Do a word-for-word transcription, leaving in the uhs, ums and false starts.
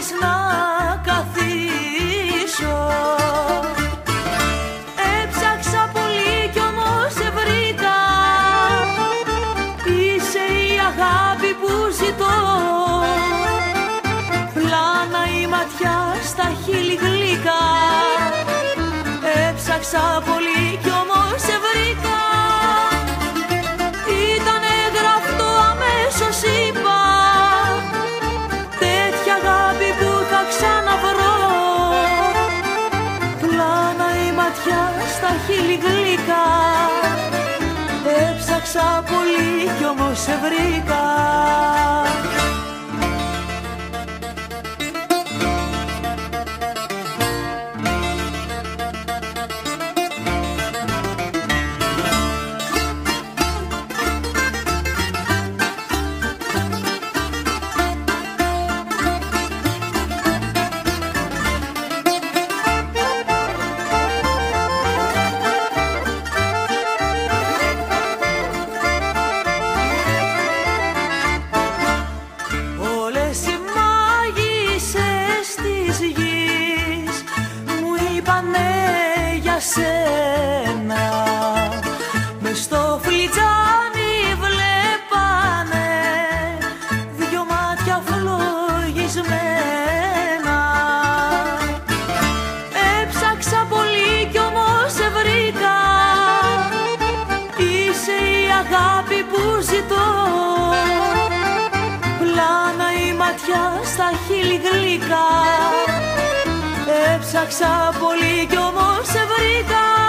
βάλεις να καθίσω. Έψαξα πολύ κι όμως σε βρήκα. Είσαι η αγάπη που ζητώ. Πλάνα η ματιά στα χείλη γλυκά. Έψαξα πολύ κι όμως σε βρήκα. Ήτανε γραφτό αμέσως είπα. Τέτοια αγάπη που θα ξαναβρω. Πλάνα η ματιά στα χείλη γλυκά. Έψαξα πολύ κι όμως σε βρήκα. Σένα. Μες στο φλιτζάνι βλέπανε δυο μάτια φλογισμένα. Έψαξα πολύ κι όμως σε βρήκα. Είσαι η αγάπη που ζητώ. Πλάνα η ματιά στα χείλη γλυκά. Έψαξα πολύ κι όμως σε βρήκα.